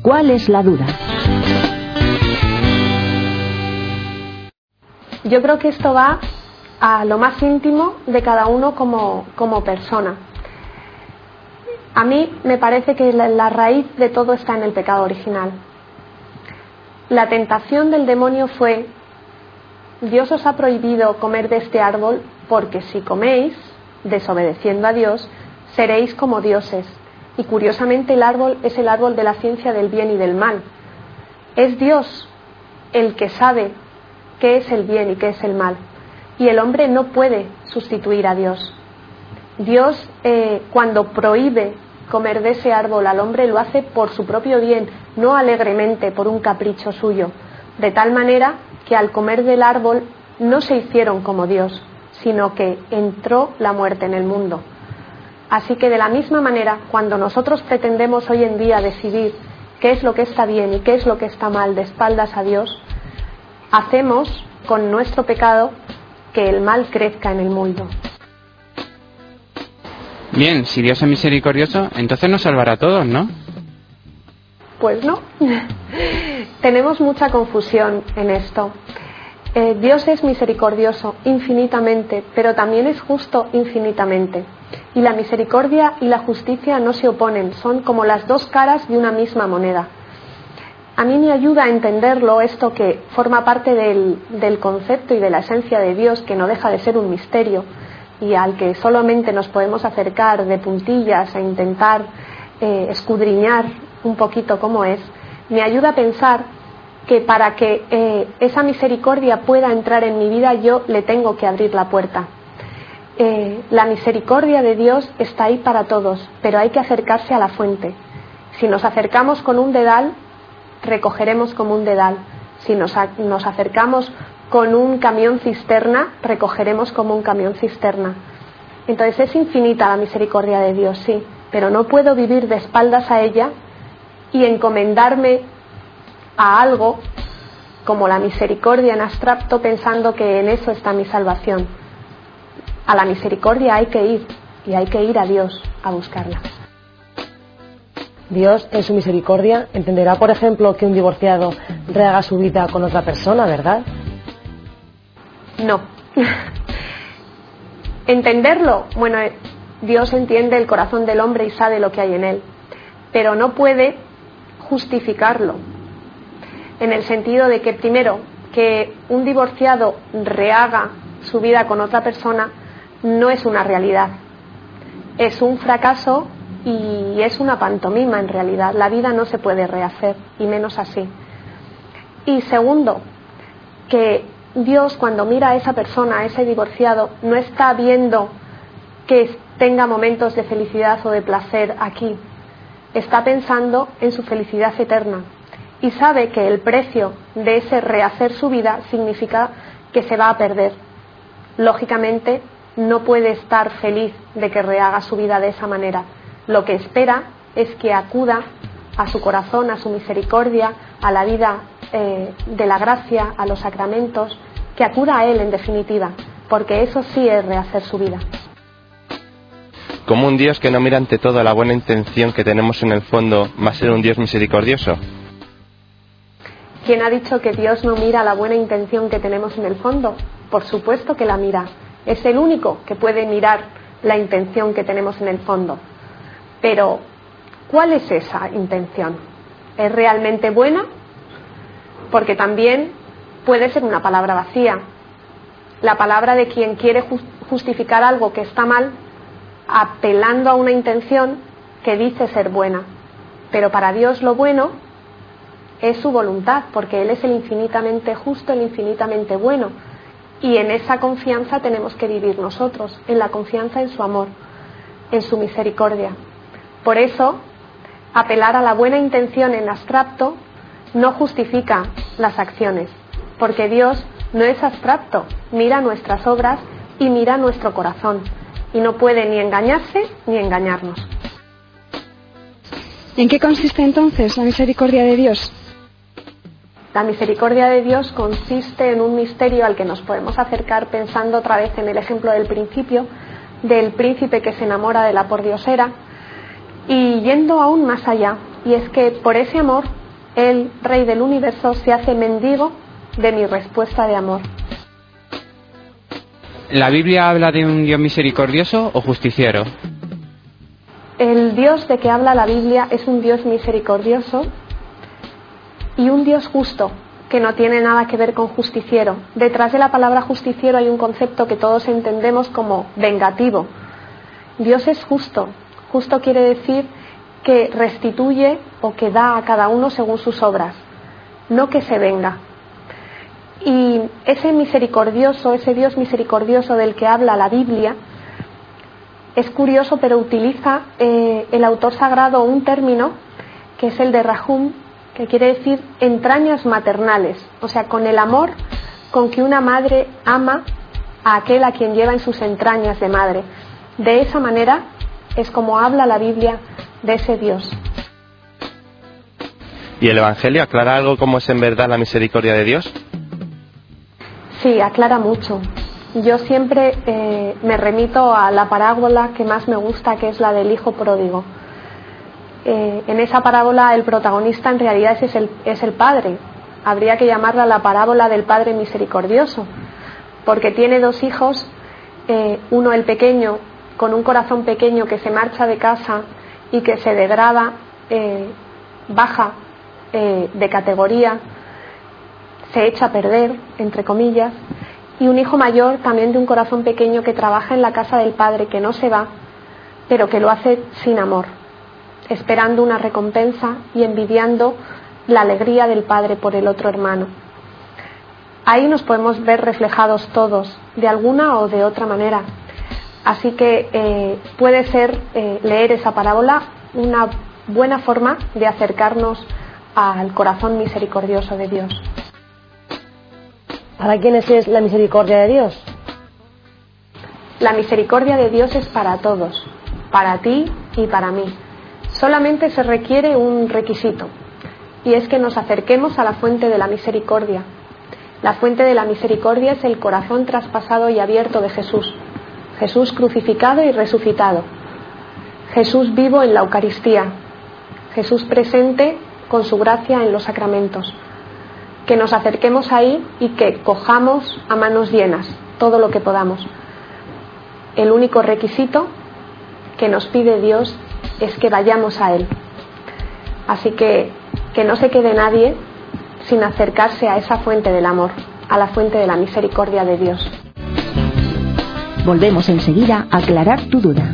¿Cuál es la duda? Yo creo que esto va a lo más íntimo de cada uno como persona. A mí me parece que la raíz de todo está en el pecado original. La tentación del demonio fue: Dios os ha prohibido comer de este árbol porque si coméis, desobedeciendo a Dios, seréis como dioses. Y curiosamente el árbol es el árbol de la ciencia del bien y del mal. Es Dios el que sabe qué es el bien y qué es el mal. Y el hombre no puede sustituir a Dios. Dios, cuando prohíbe comer de ese árbol al hombre, lo hace por su propio bien, no alegremente, por un capricho suyo. De tal manera que al comer del árbol no se hicieron como Dios, sino que entró la muerte en el mundo. Así que de la misma manera, cuando nosotros pretendemos hoy en día decidir qué es lo que está bien y qué es lo que está mal de espaldas a Dios, hacemos con nuestro pecado que el mal crezca en el mundo. Bien, si Dios es misericordioso, entonces nos salvará a todos, ¿no? Pues no. Tenemos mucha confusión en esto. Dios es misericordioso infinitamente, pero también es justo infinitamente. Y la misericordia y la justicia no se oponen, son como las dos caras de una misma moneda. A mí me ayuda a entenderlo esto, que forma parte del concepto y de la esencia de Dios, que no deja de ser un misterio y al que solamente nos podemos acercar de puntillas e intentar escudriñar un poquito cómo es. Me ayuda a pensar que para que esa misericordia pueda entrar en mi vida, yo le tengo que abrir la puerta. La misericordia de Dios está ahí para todos, pero hay que acercarse a la fuente. Si nos acercamos con un dedal, recogeremos como un dedal. Si nos acercamos con un camión cisterna, recogeremos como un camión cisterna. Entonces es infinita la misericordia de Dios, sí, pero no puedo vivir de espaldas a ella y encomendarme a algo como la misericordia en abstracto, pensando que en eso está mi salvación. A la misericordia hay que ir, y hay que ir a Dios a buscarla. Dios, en su misericordia, entenderá, por ejemplo, que un divorciado rehaga su vida con otra persona, ¿verdad? No. Entenderlo, bueno, Dios entiende el corazón del hombre y sabe lo que hay en él, pero no puede justificarlo, en el sentido de que, primero, que un divorciado rehaga su vida con otra persona no es una realidad, es un fracaso y es una pantomima en realidad. La vida no se puede rehacer, y menos así. Y segundo, que Dios, cuando mira a esa persona, a ese divorciado, no está viendo que tenga momentos de felicidad o de placer aquí, está pensando en su felicidad eterna y sabe que el precio de ese rehacer su vida significa que se va a perder. Lógicamente no puede estar feliz de que rehaga su vida de esa manera. Lo que espera es que acuda a su corazón, a su misericordia, a la vida de la gracia, a los sacramentos, que acuda a Él en definitiva, porque eso sí es rehacer su vida. ¿Cómo un Dios que no mira ante todo la buena intención que tenemos en el fondo va a ser un Dios misericordioso? ¿Quién ha dicho que Dios no mira la buena intención que tenemos en el fondo? Por supuesto que la mira. Es el único que puede mirar la intención que tenemos en el fondo. Pero, ¿cuál es esa intención? ¿Es realmente buena? Porque también puede ser una palabra vacía. La palabra de quien quiere justificar algo que está mal, apelando a una intención que dice ser buena. Pero para Dios lo bueno es su voluntad, porque Él es el infinitamente justo, el infinitamente bueno. Y en esa confianza tenemos que vivir nosotros, en la confianza en su amor, en su misericordia. Por eso, apelar a la buena intención en abstracto no justifica las acciones, porque Dios no es abstracto, mira nuestras obras y mira nuestro corazón, y no puede ni engañarse ni engañarnos. ¿En qué consiste entonces la misericordia de Dios? La misericordia de Dios consiste en un misterio al que nos podemos acercar pensando otra vez en el ejemplo del principio, del príncipe que se enamora de la pordiosera, y yendo aún más allá, y es que por ese amor, el Rey del universo se hace mendigo de mi respuesta de amor. ¿La Biblia habla de un Dios misericordioso o justiciero? El Dios de que habla la Biblia es un Dios misericordioso y un Dios justo, que no tiene nada que ver con justiciero. Detrás de la palabra justiciero hay un concepto que todos entendemos como vengativo. Dios es justo. Justo quiere decir que restituye o que da a cada uno según sus obras, no que se venga. Y ese misericordioso, ese Dios misericordioso del que habla la Biblia, es curioso, pero utiliza el autor sagrado un término que es el de Rahum, que quiere decir entrañas maternales, o sea, con el amor con que una madre ama a aquel a quien lleva en sus entrañas de madre. De esa manera es como habla la Biblia de ese Dios. ¿Y el Evangelio aclara algo como es en verdad la misericordia de Dios? Sí, aclara mucho. Yo siempre me remito a la parábola que más me gusta, que es la del hijo pródigo. En esa parábola el protagonista en realidad es el padre. Habría que llamarla la parábola del padre misericordioso, porque tiene dos hijos, uno el pequeño, con un corazón pequeño que se marcha de casa y que se degrada, baja de categoría, se echa a perder, entre comillas, y un hijo mayor también de un corazón pequeño que trabaja en la casa del padre, que no se va, pero que lo hace sin amor, esperando una recompensa y envidiando la alegría del padre por el otro hermano. Ahí nos podemos ver reflejados todos, de alguna o de otra manera. Así que puede ser leer esa parábola una buena forma de acercarnos al corazón misericordioso de Dios. ¿Para quiénes es la misericordia de Dios? La misericordia de Dios es para todos, para ti y para mí. Solamente se requiere un requisito, y es que nos acerquemos a la fuente de la misericordia. La fuente de la misericordia es el corazón traspasado y abierto de Jesús. Jesús crucificado y resucitado. Jesús vivo en la Eucaristía. Jesús presente con su gracia en los sacramentos. Que nos acerquemos ahí y que cojamos a manos llenas todo lo que podamos. El único requisito que nos pide Dios es que vayamos a Él. Así que no se quede nadie sin acercarse a esa fuente del amor, a la fuente de la misericordia de Dios. Volvemos enseguida a aclarar tu duda.